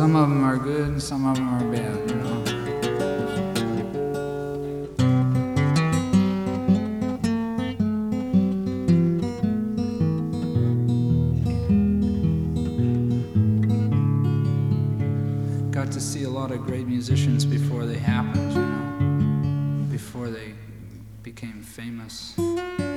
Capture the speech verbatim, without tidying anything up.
some of them are good and some of them are bad, you know. Got to see a lot of great musicians before they happened, you know, before they became famous.